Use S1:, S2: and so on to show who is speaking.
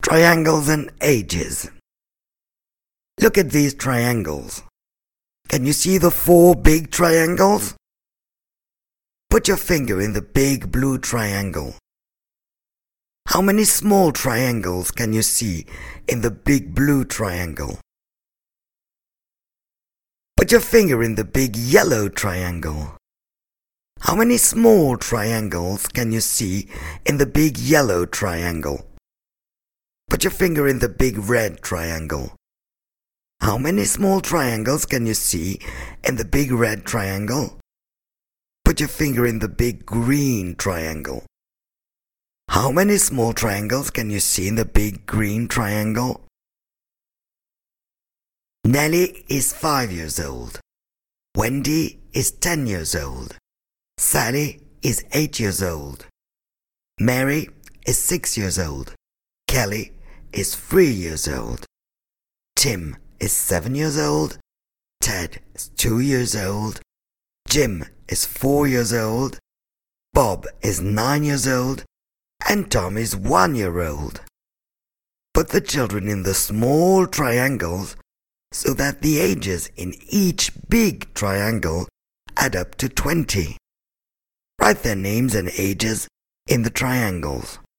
S1: Triangles and ages. Look at these triangles. Can you see the 4 big triangles? Put your finger in the big blue triangle. How many small triangles can you see in the big blue triangle? Put your finger in the big yellow triangle. How many small triangles can you see in the big yellow triangle? Put your finger in the big red triangle. How many small triangles can you see in the big red triangle? Put your finger in the big green triangle. How many small triangles can you see in the big green triangle? Nellie is 5 years old. Wendy is 10 years old. Sally is 8 years old. Mary is 6 years old. Kelly is 3 years old. Tim is 7 years old. Ted is 2 years old. Jim is 4 years old. Bob is 9 years old. And Tom is 1 year old. Put the children in the small triangles so that the ages in each big triangle add up to 20. Write their names and ages in the triangles.